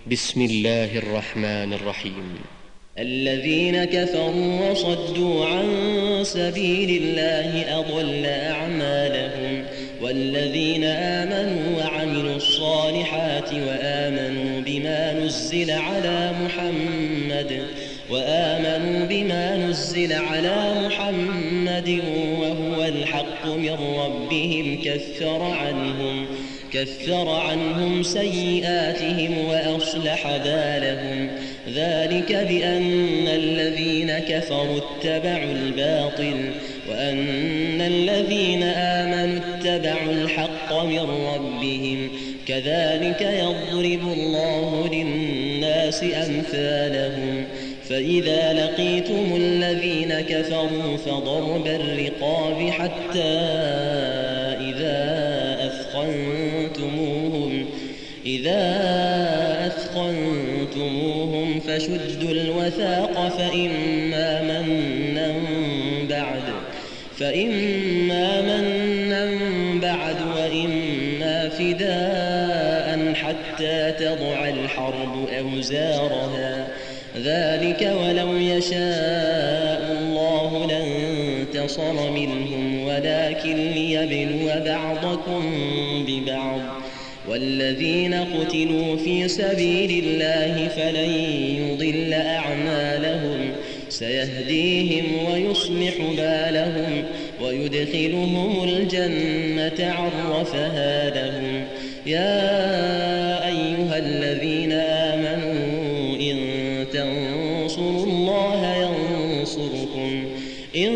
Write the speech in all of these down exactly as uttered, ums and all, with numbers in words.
بسم الله الرحمن الرحيم. الذين كفروا وصدوا عن سبيل الله أضل أعمالهم، والذين آمنوا وعملوا الصالحات وآمنوا بما نزل على محمد وآمنوا بما نزل على محمد وهو الحق من ربهم كفر عنهم كفر عنهم سيئاتهم وأصلح بالهم. ذلك بأن الذين كفروا اتبعوا الباطل وأن الذين آمنوا اتبعوا الحق من ربهم. كذلك يضرب الله للناس أمثالهم. فإذا لقيتم الذين كفروا فضرب الرقاب حتى إذا أثخنتموهم إذا أثخنتموهم فشدوا الوثاق فإما منا بعد فإما منا بعد وإما فداء حتى تضع الحرب أوزارها. ذلك ولو يشاء الله لانتصر منهم ولكن ليبلو بعضكم ببعض. والذين قتلوا في سبيل الله فلن يضل أعمالهم سيهديهم ويصلح بالهم ويدخلهم الجنة عرفها لهم. يا أيها الذين آمنوا إن تنصروا الله ينصركم إن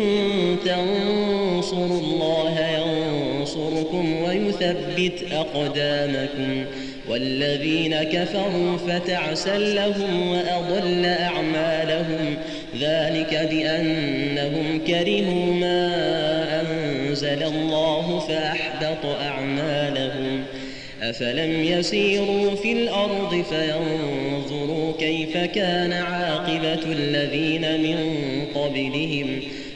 تنصروا الله ينصركم ويثبت أقدامكم. والذين كفروا فتعسا لهم وأضل أعمالهم. ذلك بأنهم كرهوا ما أنزل الله فأحبط أعمالهم. أفلم يسيروا في الأرض فينظروا كيف كان عاقبة الذين من قبلهم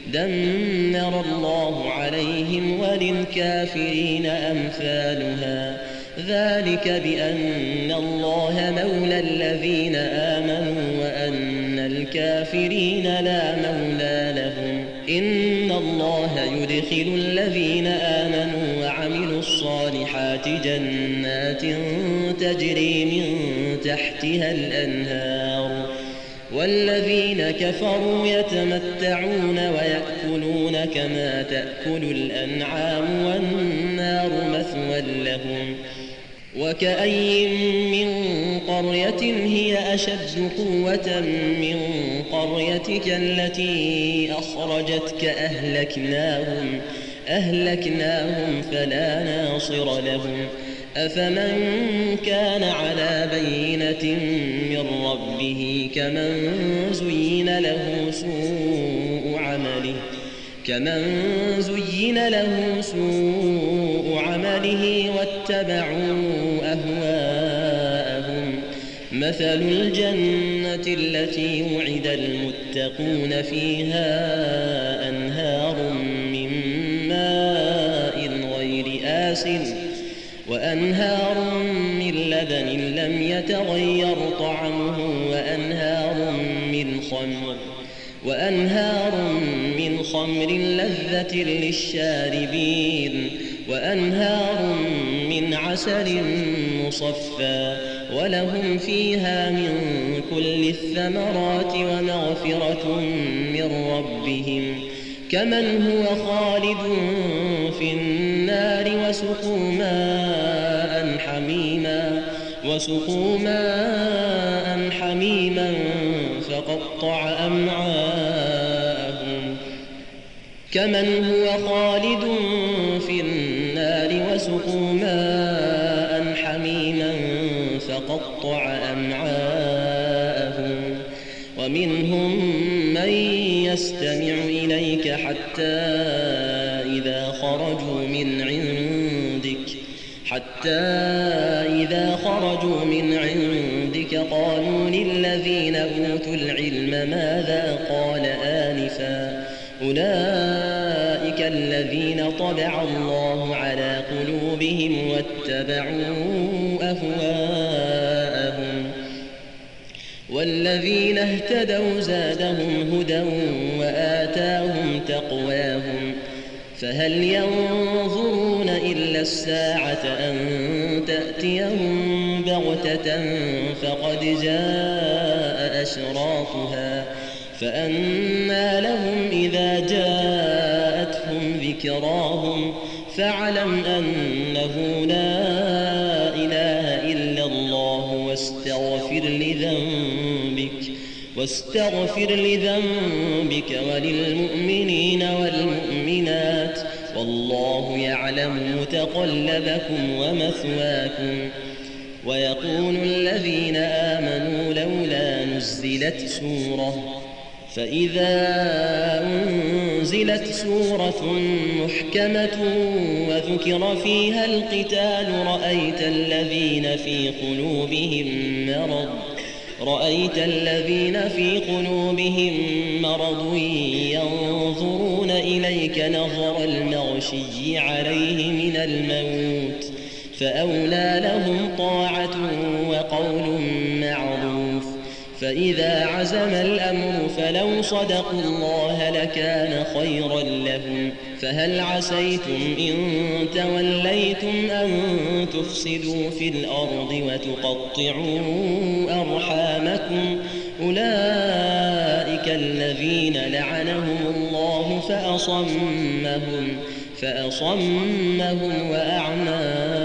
دمر الله عليهم وللكافرين أمثالها. ذلك بأن الله مولى الذين آمنوا وأن الكافرين لا مولى لهم. إن الله يدخل الذين آمنوا وعملوا الصالحات جنات تجري من تحتها الأنهار، والذين كفروا يتمتعون ويأكلون كما تأكل الأنعام والنار مثوى لهم. وكأين من قرية هي أشد قوة من قريتك التي أخرجتك أهلكناهم أهلكناهم فلا ناصر لهم. أفمن كان على بينة من ربه كمن زين له سوء عمله كمن زين له سوء عمله واتبعوا أهواءهم. مثل الجنة التي وعد المتقون فيها أنهار من ماء غير آسن وأنهار من لبن لم يتغير طعمه وأنهار من خمر وأنهار من خمر لذة للشاربين وأنهار من عسل مصفى ولهم فيها من كل الثمرات ومغفرة من ربهم. كمن هو خالد في النار وسقوا ماء حميما وسقوا ماء حميما فقطع أمعاءهم. كمن هو خالد في النار وسقوا ماء حميما فقطع أمعاءهم. ومنهم من يستمع إليك حتى إذا خرجوا من عندك حتى إذا خرجوا من عندك قالوا للذين أوتوا العلم ماذا قال آنفا أولئك الذين طبع الله على قلوبهم واتبعوا أهواءهم والذين اهتدوا زادهم هدى وآتاهم تقواهم فهل ينظرون إلا الساعة أن تأتيهم بغتة فقد جاء أشراطها فأنى لهم إذا جاءتهم ذكراهم فاعلم أنه لا إله إلا الله واستغفر لذنبك واستغفر لذنبك وللمؤمنين والمؤمنات والله يعلم متقلبكم ومثواكم. ويقول الذين آمنوا لولا نزلت سورة فإذا أنزلت سورة محكمة وذكر فيها القتال رأيت الذين في قلوبهم مرض رأيت الذين في قلوبهم مرض ينظرون إليك نظر المغشي عليه من الموت فأولى لهم طاعة وقول معروف. فإذا عزم الأمر فلو صدقوا الله لكان خيرا لهم. فهل عسيتم إن توليتم أن تفسدوا في الأرض وتقطعوا أرحامكم أولئك الذين لعنهم الله فأصمهم فأصمهم وأعمى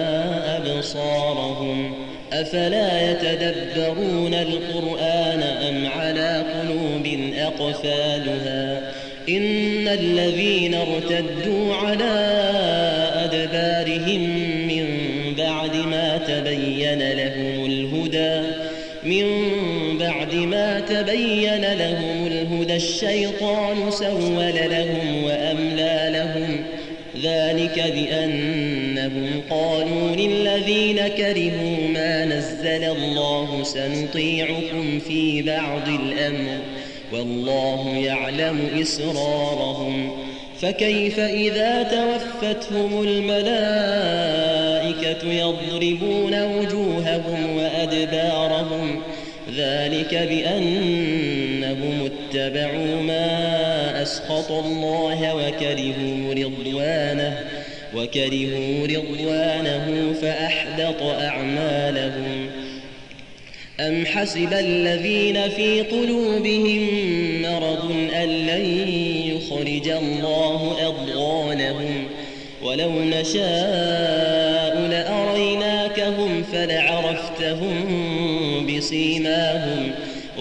أبصارهم أفلا يتدبرون القرآن أم على قلوب أقفالها إن الذين ارتدوا على أدبارهم من بعد ما تبين لهم الهدى من بعد ما تبين لهم الهدى الشيطان سول لهم وأملى لهم ذلك بأنهم قالوا للذين كرهوا ما نزل الله سنطيعكم في بعض الأمر والله يعلم إسرارهم فكيف إذا توفتهم الملائكة يضربون وجوههم وأدبارهم ذلك بأنهم اتبعوا ما أسخط الله وكرهوا رضوانه وكرهوا رضوانه فأحبط أعمالهم. أم حسب الذين في قلوبهم مرض أن لن يخرج الله أضغانهم ولو نشاء لأريناكهم فلعرفتهم بسيماهم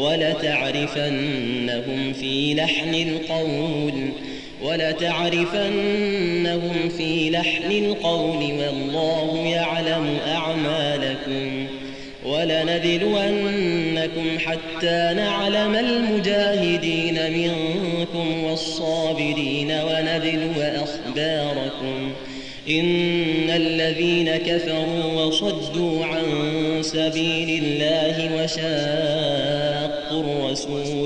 ولتعرفنهم في لحن القول ولتعرفنهم في لحن القول والله يعلم أعمالكم ولنبلونكم حتى نعلم المجاهدين منكم والصابرين ونبلو أخباركم إن الذين كفروا وصدوا عن سبيل الله وشاقوا الرسول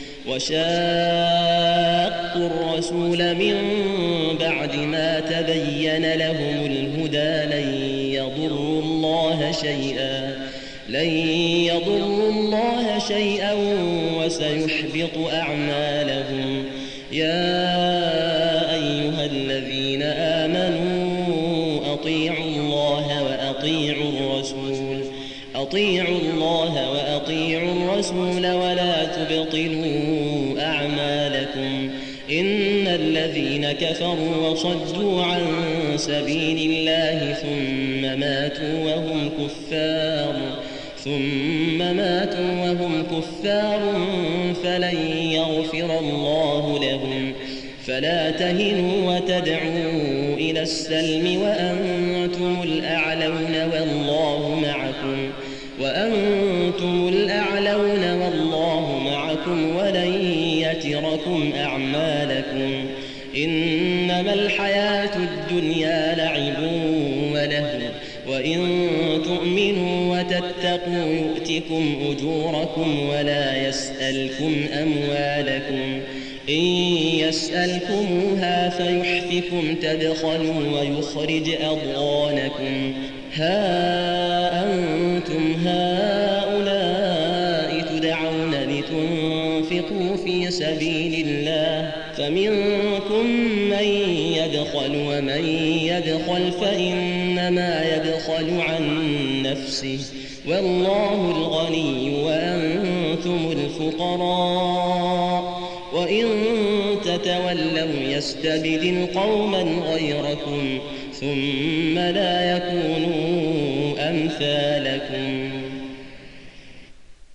وشاقوا الرسول من بعد ما تبين لهم الهدى لن يضروا الله شيئا لن يضروا الله شيئا وسيحبط أعمالهم. يا أيها الذين آمنوا أطيعوا الله وأطيعوا الرسول أطيعوا الله وأطيعوا الرسول ولا تبطلوا أعمالكم إن الذين كفروا وصدوا عن سبيل الله ثم ماتوا وهم كفار ثم ماتوا وهم كفار فلن يغفر الله لهم فلا تهنوا وتدعوا إلى السلم وأنتم الأعلون والله معكم وأنتم الأعلون والله معكم ولن يتركم أعمالكم إنما الحياة الدنيا لعب وله وإن تؤمنوا وتتقوا يؤتكم أجوركم ولا يسألكم أموالكم إن يسألكموها فيحفكم تبخلوا ويخرج أضغانكم ها أنتم هؤلاء تدعون وأنفقوا في سبيل الله فمنكم من يبخل ومن يبخل فإنما يبخل عن نفسه والله الغني وأنتم الفقراء وإن تتولوا يستبدل قوما غيركم ثم لا يكونوا أمثالكم